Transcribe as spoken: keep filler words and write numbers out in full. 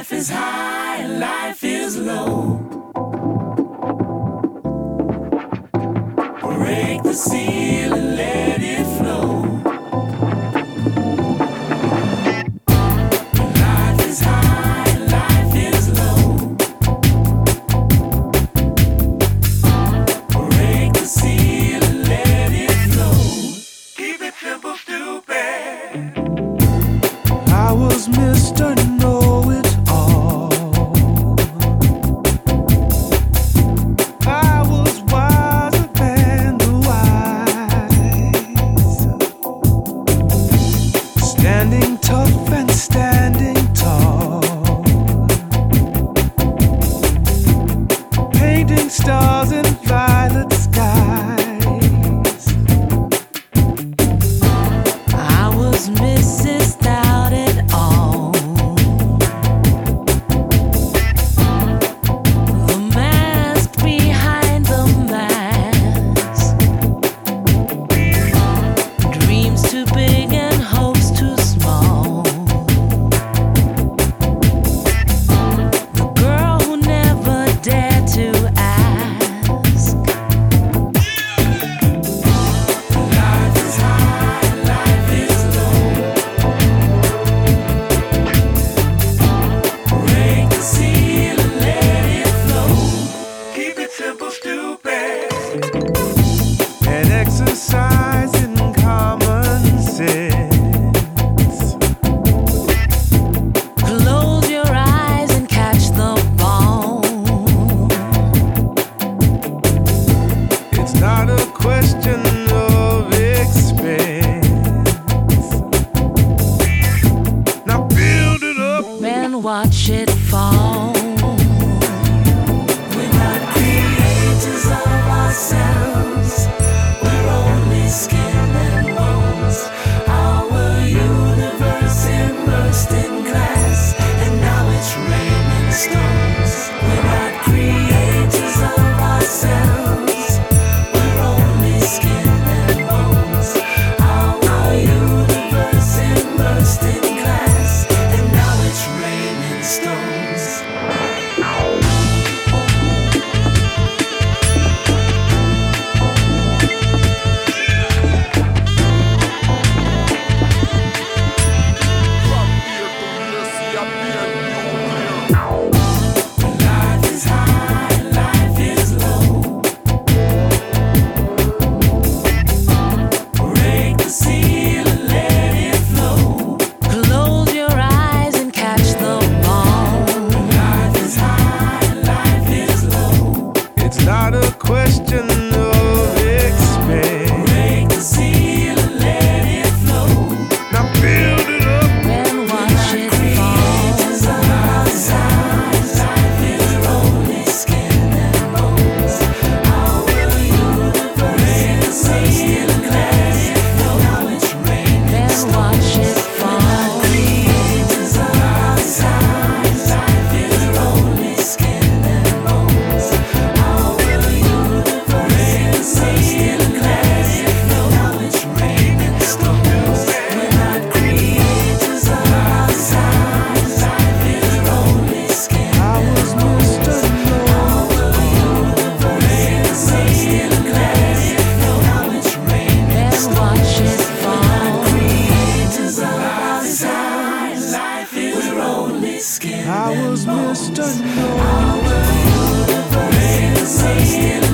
Life is high and life is low. Break the seal and let it flow. Life is high and life is low. Break the seal and let it flow. Keep it simple, stupid. I was Mister Know-It-All. I was wiser than the wise, standing tough and standing tall, painting stars in violet skies. I was Missus Doubt-It-All. The mask behind the mask. Dreams too big and hopes too small. The girl who never dared to ask. Life is high, life is low. Break the seal and let it flow. Keep it simple, stupid. And exercise in common sense. Close your eyes and catch the ball. It's not a question of expense. Now build it up. And watch it fall. We're not creators of ourselves. We're only skin and bones. Our universe immersed in glass, and now it's raining stones. We're not creators of ourselves. We're only skin and bones. Our universe immersed in glass, and now it's raining stones. Life is high, life is low. Break the seal and let it flow. Close your eyes and catch the ball. Life is high, life is low. It's not a question of expense. Break the seal and let it flow. Now build it up. And watch it fall. Creators of ourselves. Life is only skin and bones. Our universe immersed in glass, and now it's raining And stones. watch it fall. Creators of ourselves. Life is only skin and bones. Our universe immersed in glass, and now it's raining stones. We're not creators of ourselves. Life is only skin I was Mister Know-It-All. immersed in glass, and now it's raining And watch it fall. creators of ourselves. Life is we're only skin I was Mister Know-It-All. immersed in